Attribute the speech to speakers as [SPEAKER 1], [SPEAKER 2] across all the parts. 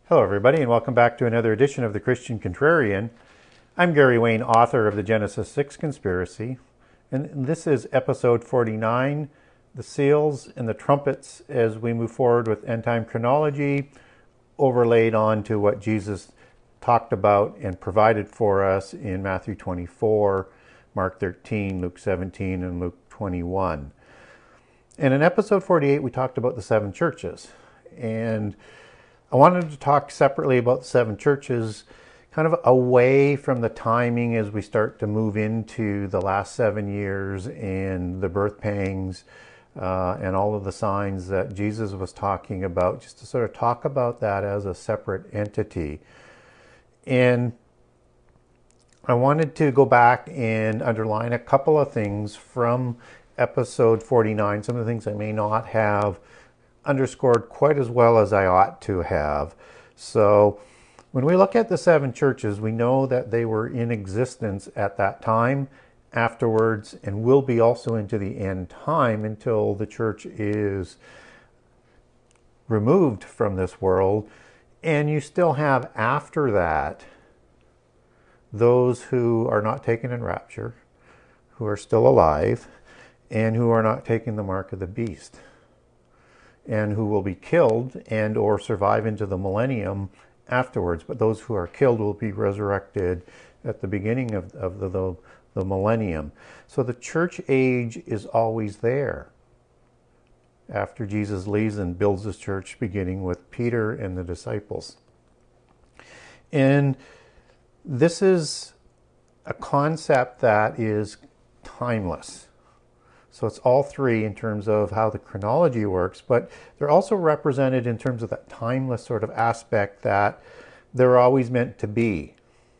[SPEAKER 1] Hello, everybody, and welcome back to another edition of the Christian Contrarian. I'm Gary Wayne, author of the Genesis 6 Conspiracy, and this is episode 49, The Seals and the Trumpets, as we move forward with end-time chronology, overlaid onto what Jesus talked about and provided for us in Matthew 24, Mark 13, Luke 17, and Luke 21. And in episode 48, we talked about the seven churches, and I wanted to talk separately about the seven churches, kind of away from the timing as we start to move into the last 7 years and the birth pangs and all of the signs that Jesus was talking about, just to sort of talk about that as a separate entity. And I wanted to go back and underline a couple of things from episode 49, some of the things I may not have underscored quite as well as I ought to have. So when we look at the seven churches, we know that they were in existence at that time, afterwards, and will be also into the end time until the church is removed from this world. And you still have after that those who are not taken in rapture, who are still alive, and who are not taking the mark of the beast, and who will be killed and or survive into the millennium afterwards. But those who are killed will be resurrected at the beginning of the millennium. So the church age is always there after Jesus leaves and builds his church, beginning with Peter and the disciples. And this is a concept that is timeless. So it's all three in terms of how the chronology works, but they're also represented in terms of that timeless sort of aspect that they're always meant to be.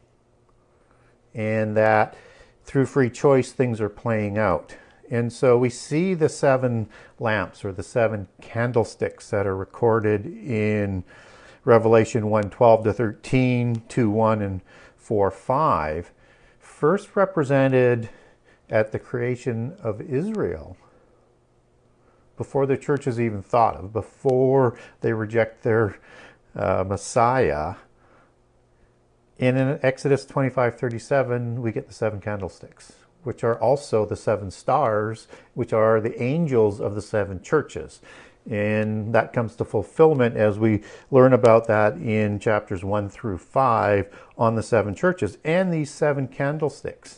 [SPEAKER 1] And that through free choice, things are playing out. And so we see the seven lamps or the seven candlesticks that are recorded in Revelation 1:12 to 13, 2:1 and 4:5, first represented at the creation of Israel, before the church is even thought of, before they reject their Messiah. And in Exodus 25:37, we get the seven candlesticks, which are also the seven stars, which are the angels of the seven churches. And that comes to fulfillment as we learn about that in chapters 1 through 5 on the seven churches. And these seven candlesticks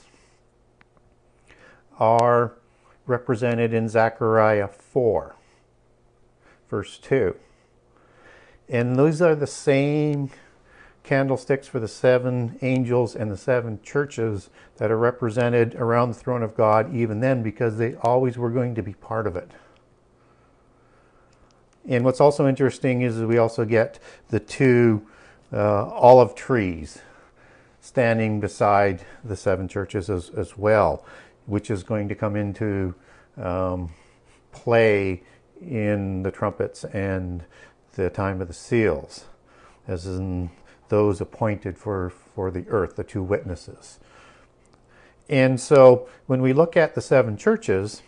[SPEAKER 1] are represented in Zechariah 4, verse 2. And those are the same candlesticks for the seven angels and the seven churches that are represented around the throne of God even then, because they always were going to be part of it. And what's also interesting is we also get the two olive trees standing beside the seven churches as well, which is going to come into play in the trumpets and the time of the seals, as in those appointed for the earth, the two witnesses. And so when we look at the seven churches,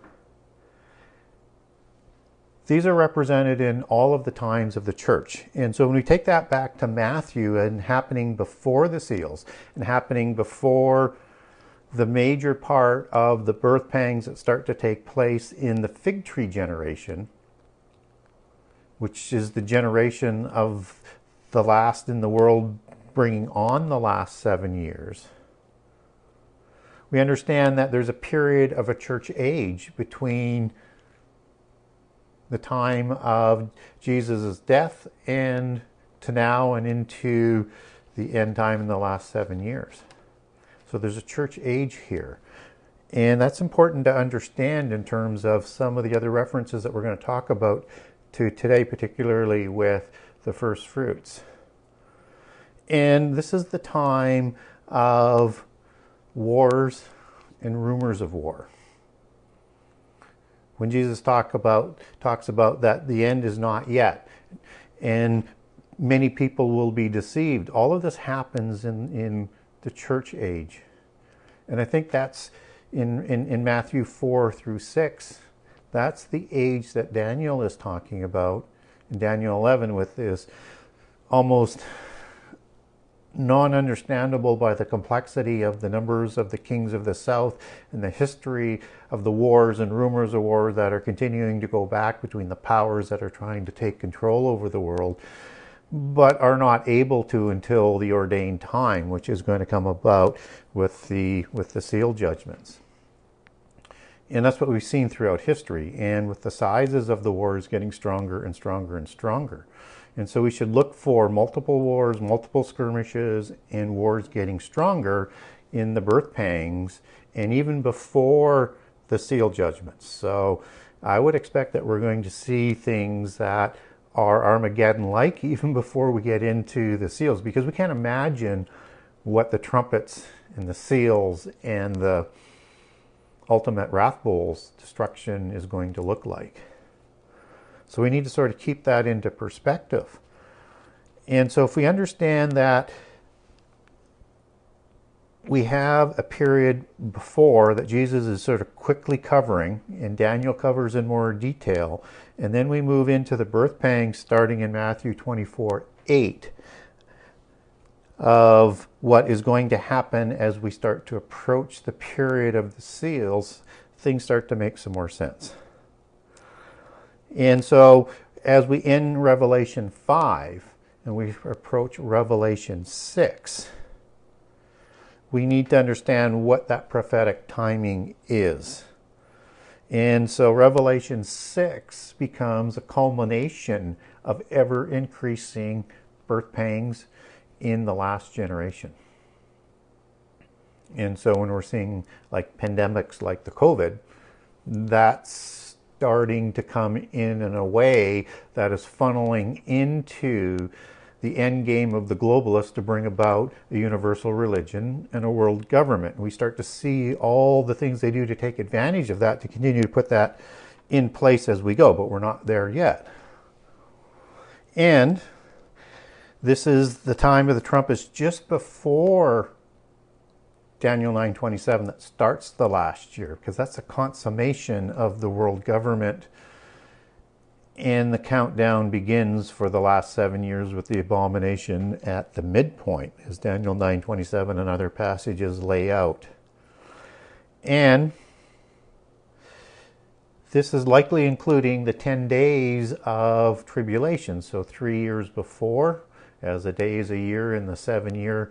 [SPEAKER 1] these are represented in all of the times of the church. And so when we take that back to Matthew and happening before the seals and happening before the major part of the birth pangs that start to take place in the fig tree generation, which is the generation of the last in the world bringing on the last 7 years, we understand that there's a period of a church age between the time of Jesus' death and to now and into the end time in the last 7 years. So there's a church age here. And that's important to understand in terms of some of the other references that we're going to talk about to today, particularly with the first fruits. And this is the time of wars and rumors of war. When Jesus talks about that the end is not yet, and many people will be deceived. All of this happens in the church age. And I think that's in Matthew 4 through 6. That's the age that Daniel is talking about in Daniel 11 with this almost non-understandable by the complexity of the numbers of the kings of the south and the history of the wars and rumors of war that are continuing to go back between the powers that are trying to take control over the world, but are not able to until the ordained time, which is going to come about with the seal judgments. And that's what we've seen throughout history, and with the sizes of the wars getting stronger and stronger and stronger. And so we should look for multiple wars, multiple skirmishes, and wars getting stronger in the birth pangs and even before the seal judgments. So I would expect that we're going to see things that are Armageddon-like even before we get into the seals, because we can't imagine what the trumpets and the seals and the ultimate wrath bowl's destruction is going to look like. So we need to sort of keep that into perspective. And so if we understand that we have a period before that Jesus is sort of quickly covering, and Daniel covers in more detail, and then we move into the birth pangs starting in Matthew 24:8 of what is going to happen as we start to approach the period of the seals, things start to make some more sense. And so as we end Revelation 5 and we approach Revelation 6, we need to understand what that prophetic timing is. And so Revelation 6 becomes a culmination of ever-increasing birth pangs in the last generation. And so when we're seeing like pandemics like the COVID, that's starting to come in a way that is funneling into the end game of the globalists to bring about a universal religion and a world government. We start to see all the things they do to take advantage of that, to continue to put that in place as we go, but we're not there yet. And this is the time of the trumpets just before Daniel 9:27 that starts the last year, because that's the consummation of the world government, and the countdown begins for the last 7 years with the abomination at the midpoint, as Daniel 9:27 and other passages lay out. And this is likely including the 10 days of tribulation, so 3 years before, as a day is a year in the 7-year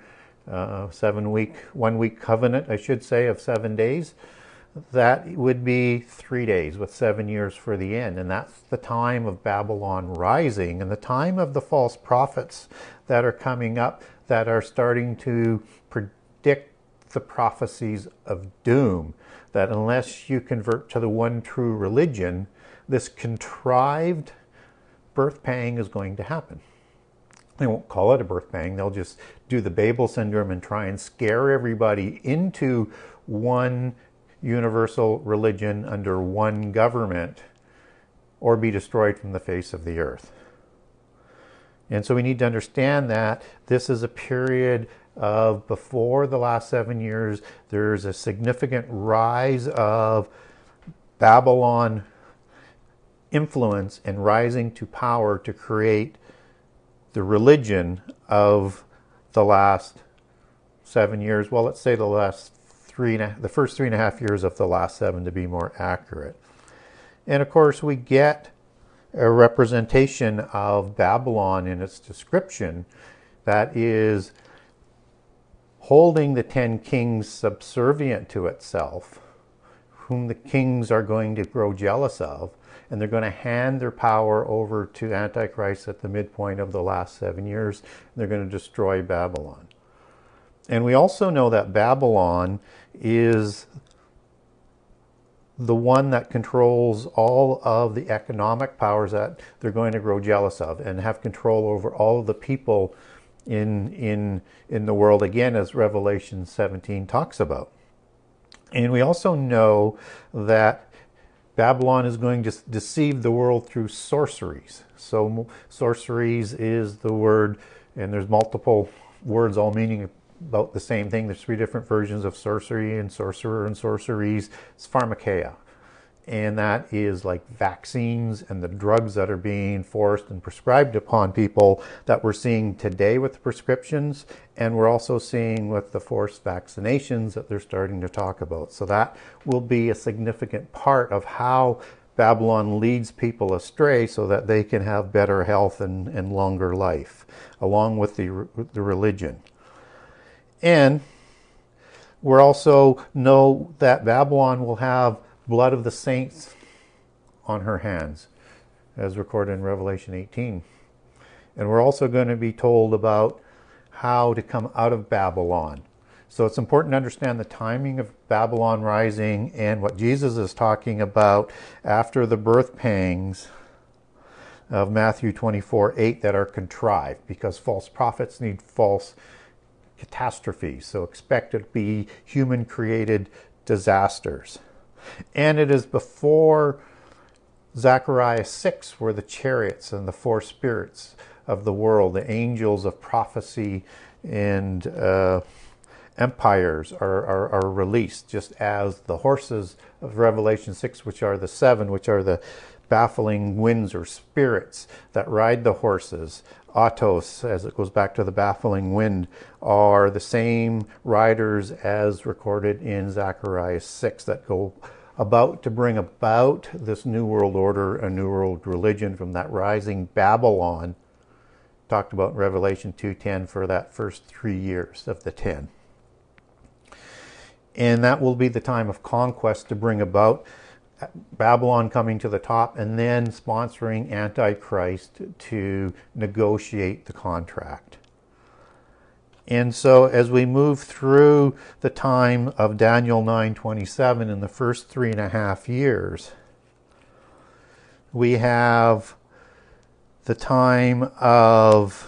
[SPEAKER 1] 1 week covenant, I should say, of 7 days. That would be 3 days with 7 years for the end. And that's the time of Babylon rising and the time of the false prophets that are coming up, that are starting to predict the prophecies of doom, that unless you convert to the one true religion, this contrived birth pang is going to happen. They won't call it a birth pang. They'll just do the Babel syndrome and try and scare everybody into one universal religion under one government, or be destroyed from the face of the earth. And so we need to understand that this is a period of before the last 7 years. There's a significant rise of Babylon influence and rising to power to create the religion of the last 7 years. Well, let's say the first 3.5 years of the last 7 to be more accurate. And of course, we get a representation of Babylon in its description that is holding the 10 kings subservient to itself, whom the kings are going to grow jealous of, and they're going to hand their power over to Antichrist at the midpoint of the last 7 years. They're going to destroy Babylon. And we also know that Babylon is the one that controls all of the economic powers that they're going to grow jealous of, and have control over all of the people in the world, again, as Revelation 17 talks about. And we also know that Babylon is going to deceive the world through sorceries. So sorceries is the word, and there's multiple words all meaning about the same thing. There's 3 different versions of sorcery and sorcerer and sorceries. It's pharmakeia. And that is like vaccines and the drugs that are being forced and prescribed upon people that we're seeing today with the prescriptions, and we're also seeing with the forced vaccinations that they're starting to talk about. So that will be a significant part of how Babylon leads people astray so that they can have better health and longer life, along with the religion. And we also know that Babylon will have blood of the saints on her hands, as recorded in Revelation 18. And we're also going to be told about how to come out of Babylon. So it's important to understand the timing of Babylon rising and what Jesus is talking about after the birth pangs of Matthew 24:8 that are contrived, because false prophets need false catastrophes. So expect it to be human-created disasters. And it is before Zechariah 6 where the chariots and the four spirits of the world, the angels of prophecy and empires are released, just as the horses of Revelation 6, which are the seven, which are the baffling winds or spirits that ride the horses, autos, as it goes back to the baffling wind, are the same riders as recorded in Zechariah 6 that go about to bring about this new world order, a new world religion from that rising Babylon, talked about in Revelation 2:10 for that first 3 years of the 10. And that will be the time of conquest to bring about Babylon coming to the top and then sponsoring Antichrist to negotiate the contract. And so as we move through the time of Daniel 9:27 in the first 3.5 years, we have the time of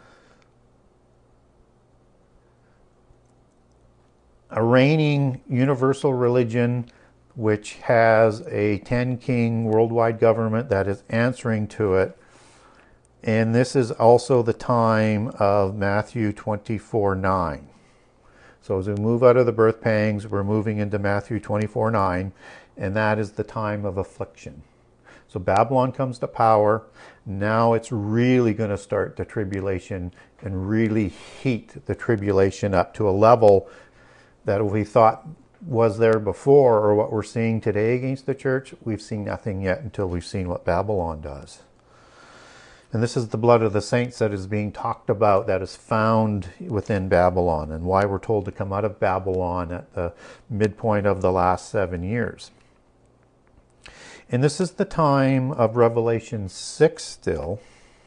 [SPEAKER 1] a reigning universal religion which has a 10-king worldwide government that is answering to it. And this is also the time of Matthew 24:9. So as we move out of the birth pangs, we're moving into Matthew 24:9, and that is the time of affliction. So Babylon comes to power. Now it's really going to start the tribulation and really heat the tribulation up to a level that we thought was there before, or what we're seeing today against the church, we've seen nothing yet until we've seen what Babylon does. And this is the blood of the saints that is being talked about, that is found within Babylon, and why we're told to come out of Babylon at the midpoint of the last 7 years. And this is the time of Revelation 6 still.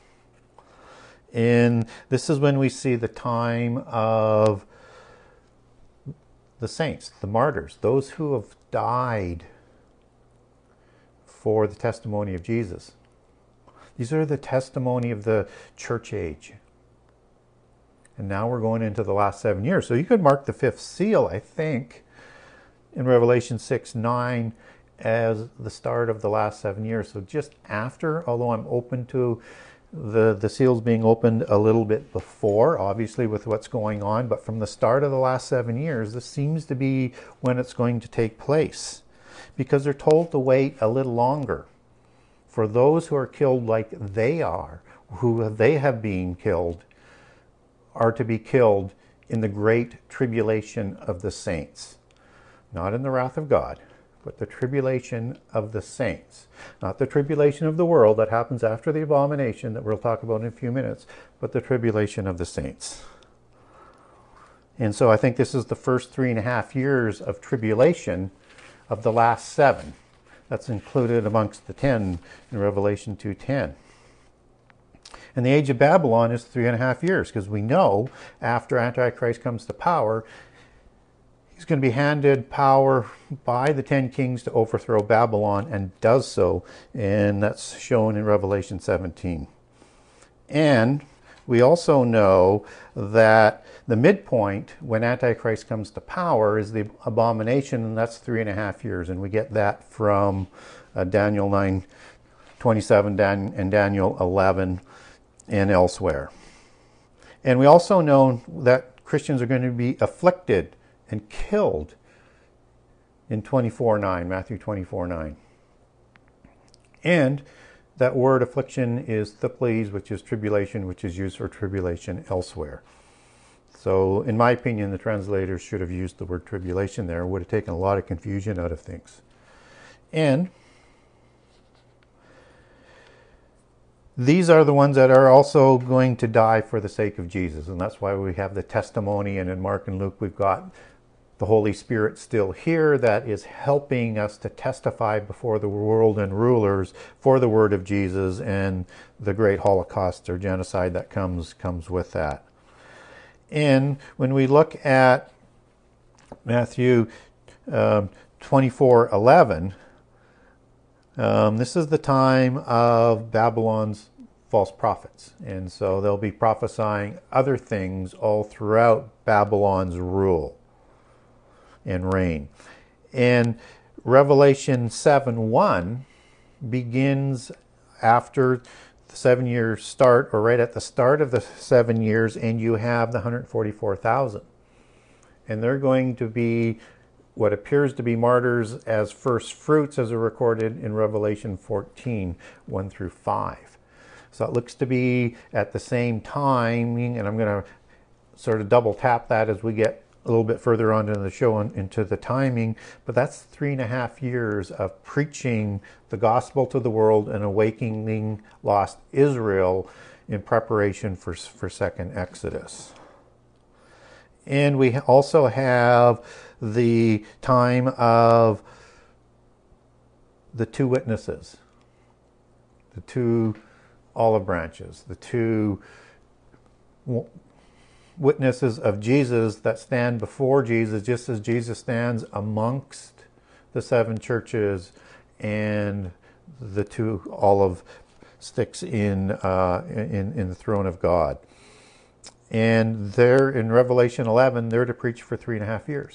[SPEAKER 1] And this is when we see the time of the saints, the martyrs, those who have died for the testimony of Jesus. These are the testimony of the church age. And now we're going into the last 7 years. So you could mark the fifth seal, I think, in Revelation 6:9 as the start of the last 7 years. So just after, although I'm open to the seals being opened a little bit before, obviously with what's going on, but from the start of the last 7 years, this seems to be when it's going to take place, because they're told to wait a little longer for those who are killed like they are, who they have been killed, are to be killed in the great tribulation of the saints, not in the wrath of God, but the tribulation of the saints. Not the tribulation of the world that happens after the abomination that we'll talk about in a few minutes, but the tribulation of the saints. And so I think this is the first 3.5 years of tribulation of the last 7. That's included amongst the 10 in Revelation 2:10. And the age of Babylon is 3.5 years, because we know after Antichrist comes to power, he's going to be handed power by the 10 kings to overthrow Babylon, and does so, and that's shown in Revelation 17. And we also know that the midpoint when Antichrist comes to power is the abomination, and that's 3.5 years, and we get that from Daniel 9:27 and Daniel 11 and elsewhere. And we also know that Christians are going to be afflicted and killed in 24:9, Matthew 24:9. And that word affliction is thiples, which is tribulation, which is used for tribulation elsewhere. So in my opinion, the translators should have used the word tribulation there. It would have taken a lot of confusion out of things. And these are the ones that are also going to die for the sake of Jesus. And that's why we have the testimony. And in Mark and Luke, we've got the Holy Spirit still here that is helping us to testify before the world and rulers for the word of Jesus and the great Holocaust or genocide that comes with that. And when we look at Matthew 24:11, this is the time of Babylon's false prophets. And so they'll be prophesying other things all throughout Babylon's rule and reign. And Revelation 7:1 begins after the 7 years start, or right at the start of the 7 years, and you have the 144,000. And they're going to be what appears to be martyrs as first fruits, as are recorded in Revelation 14:1-5. So it looks to be at the same timing, and I'm going to sort of double tap that as we get a little bit further on in the show into the timing, but that's 3.5 years of preaching the gospel to the world and awakening lost Israel in preparation for second Exodus. And we also have the time of the two witnesses, the two olive branches, the two witnesses of Jesus that stand before Jesus, just as Jesus stands amongst the seven churches and the two olive sticks in the throne of God. And they're in Revelation 11, they're to preach for 3.5 years.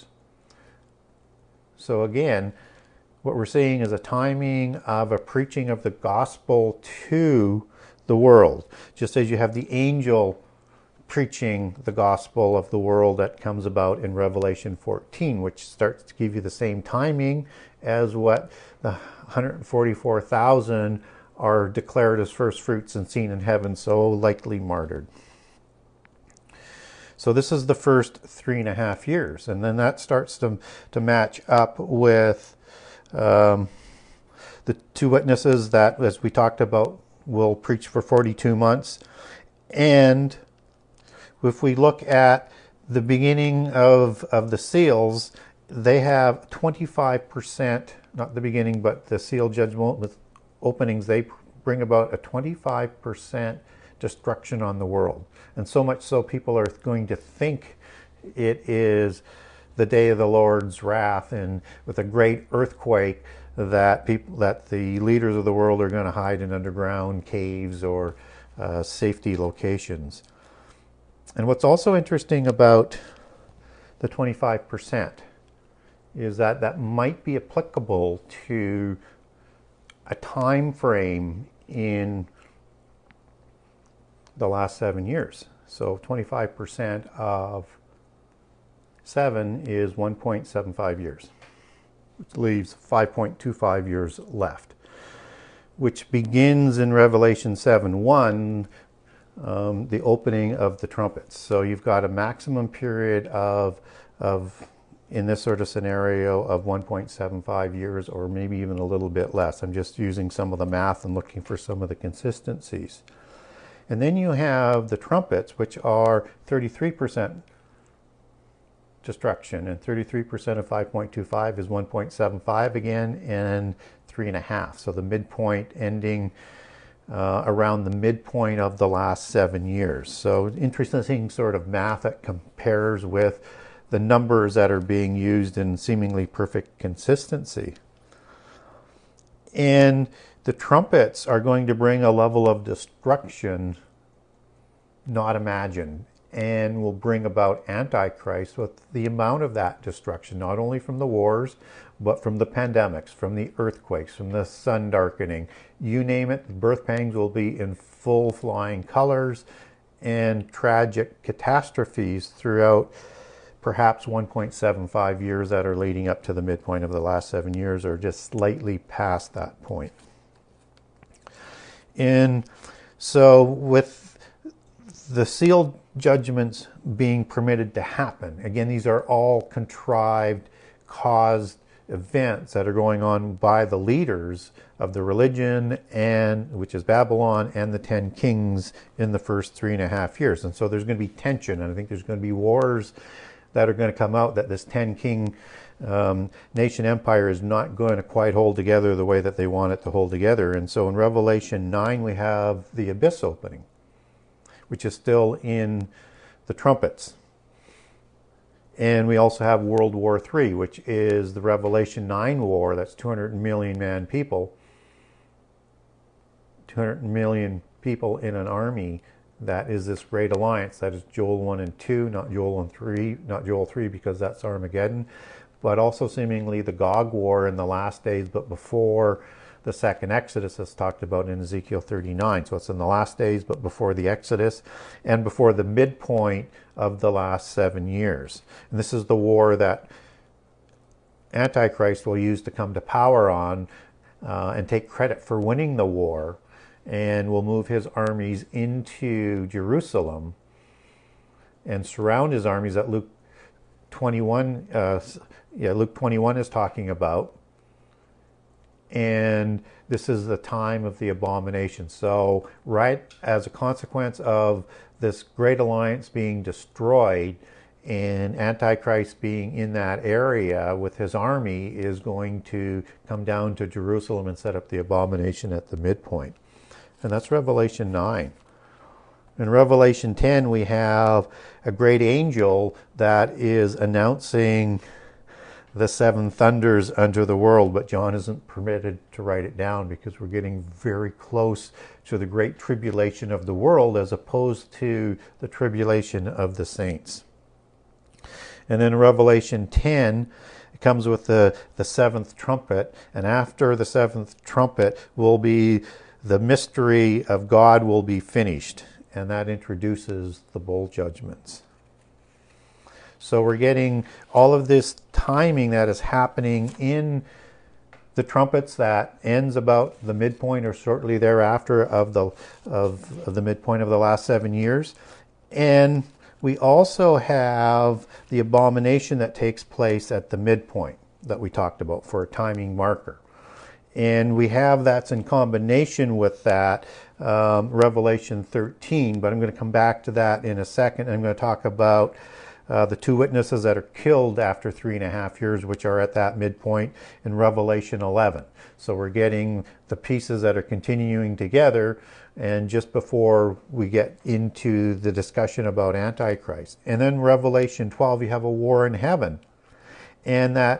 [SPEAKER 1] So again, what we're seeing is a timing of a preaching of the gospel to the world, just as you have the angel preaching the gospel of the world that comes about in Revelation 14, which starts to give you the same timing as what the 144,000 are declared as first fruits and seen in heaven, so likely martyred. So this is the first 3.5 years, and then that starts to match up with the two witnesses that, as we talked about, will preach for 42 months. And if we look at the beginning of the seals, they have 25%, not the beginning, but the seal judgment with openings, they bring about a 25% destruction on the world. And so much so people are going to think it is the day of the Lord's wrath, and with a great earthquake that the leaders of the world are going to hide in underground caves or safety locations. And what's also interesting about the 25% is that might be applicable to a time frame in the last 7 years. So 25% of 7 is 1.75 years, which leaves 5.25 years left, which begins in Revelation 7:1, the opening of the trumpets. So you've got a maximum period of in this sort of scenario of 1.75 years, or maybe even a little bit less. I'm just using some of the math and looking for some of the consistencies. And then you have the trumpets, which are 33% destruction, and 33% of 5.25 is 1.75 again, and 3.5. So the midpoint ending around the midpoint of the last 7 years. So interesting sort of math that compares with the numbers that are being used in seemingly perfect consistency. And the trumpets are going to bring a level of destruction not imagined, and will bring about Antichrist with the amount of that destruction, not only from the wars, but from the pandemics, from the earthquakes, from the sun darkening. You name it, the birth pangs will be in full flying colors, and tragic catastrophes throughout perhaps 1.75 years that are leading up to the midpoint of the last 7 years, or just slightly past that point. And so with the sealed judgments being permitted to happen, again, these are all contrived, caused events that are going on by the leaders of the religion, and which is Babylon, and the 10 kings in the first 3.5 years. And so there's going to be tension, and I think there's going to be wars that are going to come out, that this 10 king nation empire is not going to quite hold together the way that they want it to hold together. And so in Revelation 9 we have the abyss opening, which is still in the trumpets. And we also have World War III, which is the Revelation 9 war. That's 200 million man people. 200 million people in an army. That is this great alliance. That is Joel 1 and 2, not Joel and 3, not Joel 3 because that's Armageddon. But also seemingly the Gog war in the last days, but before the second Exodus is talked about in Ezekiel 39. So it's in the last days, but before the Exodus and before the midpoint of the last 7 years. And this is the war that Antichrist will use to come to power on and take credit for winning the war, and will move his armies into Jerusalem and surround his armies that Luke 21, Luke 21 is talking about. And this is the time of the abomination. So right as a consequence of this great alliance being destroyed and Antichrist being in that area with his army, is going to come down to Jerusalem and set up the abomination at the midpoint. And that's Revelation 9. In Revelation 10 we have a great angel that is announcing the 7 thunders unto the world, but John isn't permitted to write it down because we're getting very close to the great tribulation of the world as opposed to the tribulation of the saints. And then Revelation 10, it comes with the 7th trumpet, and after the 7th trumpet will be the mystery of God will be finished, and that introduces the bowl judgments. So we're getting all of this timing that is happening in the trumpets that ends about the midpoint or shortly thereafter of the midpoint of the last 7 years. And we also have the abomination that takes place at the midpoint that we talked about for a timing marker. And we have that's in combination with that Revelation 13, but I'm going to come back to that in a second. I'm going to talk about the 2 witnesses that are killed after 3.5 years, which are at that midpoint in Revelation 11. So we're getting the pieces that are continuing together, and just before we get into the discussion about Antichrist. And then Revelation 12, you have a war in heaven. And that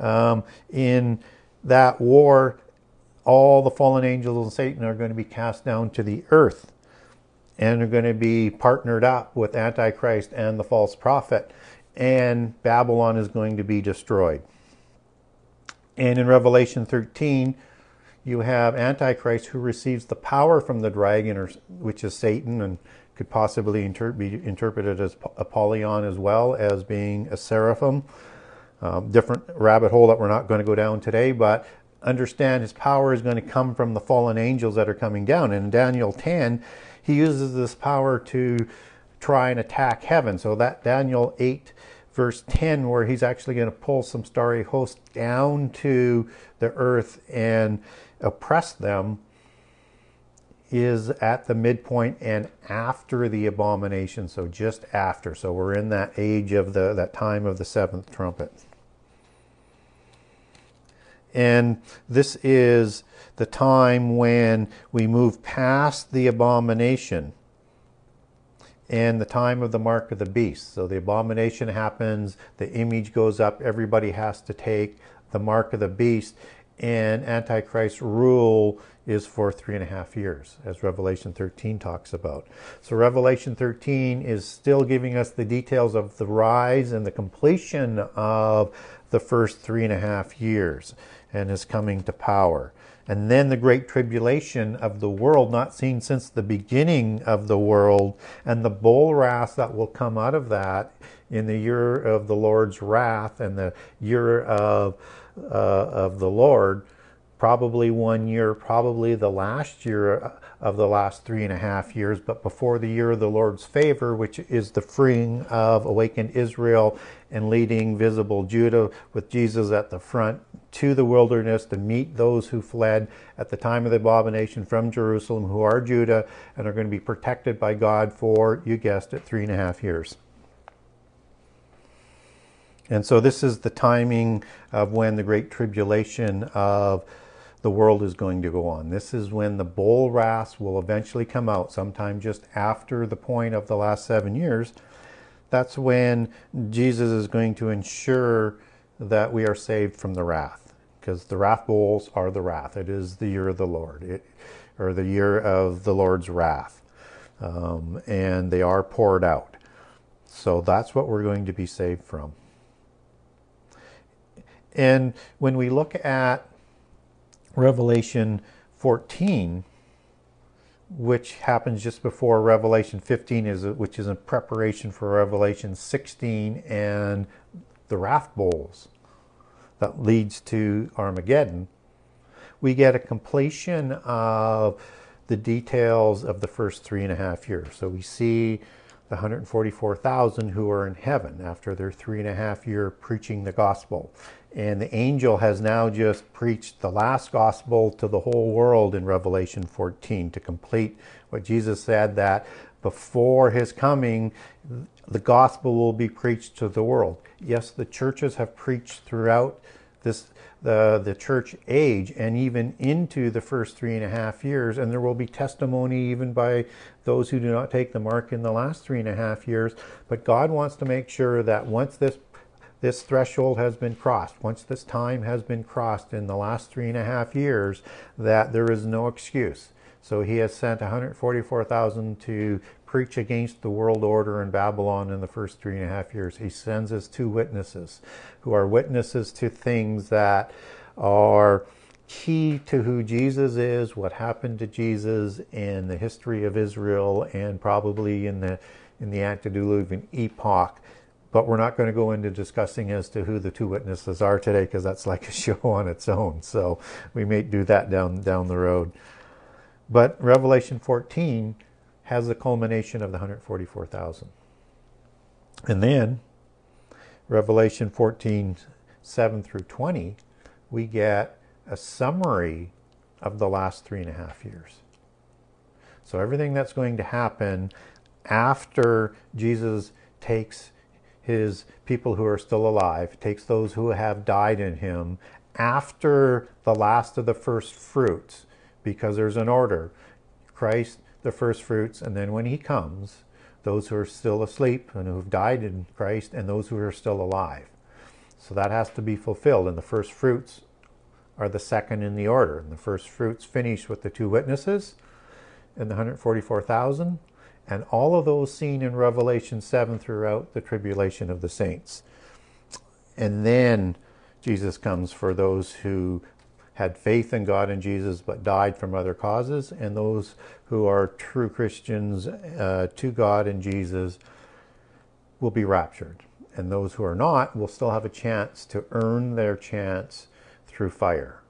[SPEAKER 1] in that war, all the fallen angels and Satan are going to be cast down to the earth, and are going to be partnered up with Antichrist and the false prophet, and Babylon is going to be destroyed. And in Revelation 13, you have Antichrist, who receives the power from the dragon, which is Satan, and could possibly be interpreted as Apollyon as well as being a seraphim. Different rabbit hole that we're not going to go down today, but understand his power is going to come from the fallen angels that are coming down. And in Daniel 10, he uses this power to try and attack heaven. So that Daniel 8 verse 10, where he's actually going to pull some starry hosts down to the earth and oppress them, is at the midpoint and after the abomination. So just after. So we're in that age of that time of the 7th trumpet. And this is the time when we move past the abomination and the time of the mark of the beast. So the abomination happens, the image goes up, everybody has to take the mark of the beast, and Antichrist's rule is for 3.5 years, as Revelation 13 talks about. So Revelation 13 is still giving us the details of the rise and the completion of the first 3.5 years and his coming to power. And then the great tribulation of the world, not seen since the beginning of the world, and the bowl wrath that will come out of that in the year of the Lord's wrath and the year of the Lord, probably 1 year, probably the last year of the last 3.5 years, but before the year of the Lord's favor, which is the freeing of awakened Israel and leading visible Judah with Jesus at the front to the wilderness to meet those who fled at the time of the abomination from Jerusalem, who are Judah and are going to be protected by God for, you guessed it, 3.5 years. And so this is the timing of when the great tribulation of the world is going to go on. This is when the bowl wrath will eventually come out, sometime just after the point of the last 7 years. That's when Jesus is going to ensure that we are saved from the wrath, because the wrath bowls are the wrath. It is the year of the Lord, or the year of the Lord's wrath, and they are poured out. So that's what we're going to be saved from. And when we look at Revelation 14, which happens just before Revelation 15, which is in preparation for Revelation 16 and the wrath bowls that leads to Armageddon, we get a completion of the details of the first 3.5 years. So we see the 144,000 who are in heaven after their 3.5 year preaching the gospel. And the angel has now just preached the last gospel to the whole world in Revelation 14 to complete what Jesus said, that before his coming, the gospel will be preached to the world. Yes, the churches have preached throughout the church age and even into the first 3.5 years, and there will be testimony even by those who do not take the mark in the last 3.5 years. But God wants to make sure that once this threshold has been crossed, once this time has been crossed in the last 3.5 years, that there is no excuse. So he has sent 144,000 to preach against the world order in Babylon in the first 3.5 years. He sends his 2 witnesses, who are witnesses to things that are key to who Jesus is, what happened to Jesus in the history of Israel, and probably in the antediluvian epoch. But we're not going to go into discussing as to who the 2 witnesses are today, because that's like a show on its own. So we may do that down the road. But Revelation 14 has the culmination of the 144,000. And then Revelation 14, 7 through 20, we get a summary of the last 3.5 years. So everything that's going to happen after Jesus takes his people who are still alive, takes those who have died in him, after the last of the first fruits, because there's an order. Christ, the first fruits, and then when he comes, those who are still asleep and who've died in Christ, and those who are still alive. So that has to be fulfilled, and the first fruits are the second in the order. And the first fruits finish with the 2 witnesses and the 144,000, and all of those seen in Revelation 7 throughout the tribulation of the saints. And then Jesus comes for those who had faith in God and Jesus but died from other causes, and those who are true Christians to God and Jesus will be raptured. And those who are not will still have a chance to earn their chance through fire.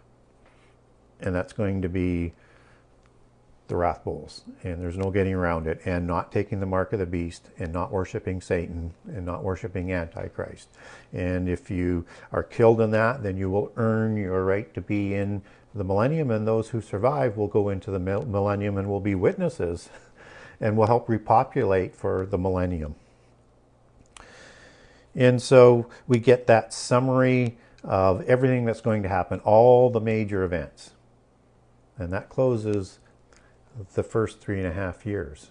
[SPEAKER 1] And that's going to be the wrath bowls, and there's no getting around it, and not taking the mark of the beast, and not worshiping Satan, and not worshiping Antichrist. And if you are killed in that, then you will earn your right to be in the millennium, and those who survive will go into the millennium and will be witnesses and will help repopulate for the millennium. And so we get that summary of everything that's going to happen, all the major events. And that closes the first 3.5 years.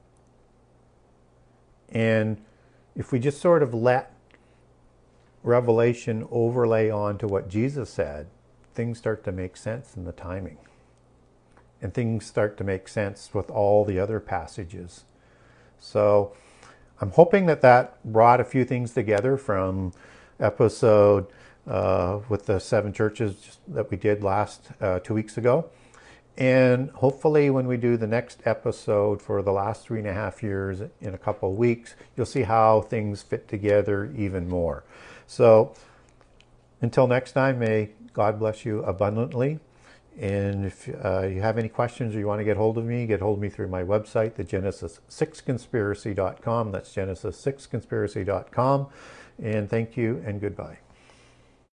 [SPEAKER 1] And if we just sort of let Revelation overlay onto what Jesus said, things start to make sense in the timing. And things start to make sense with all the other passages. So I'm hoping that brought a few things together from episode with the 7 churches that we did last 2 weeks ago. And hopefully when we do the next episode for the last 3.5 years in a couple of weeks, you'll see how things fit together even more. So until next time, may God bless you abundantly And if you have any questions or you want to get hold of me through my website, the Genesis6conspiracy.com. That's Genesis6conspiracy.com. And thank you and goodbye.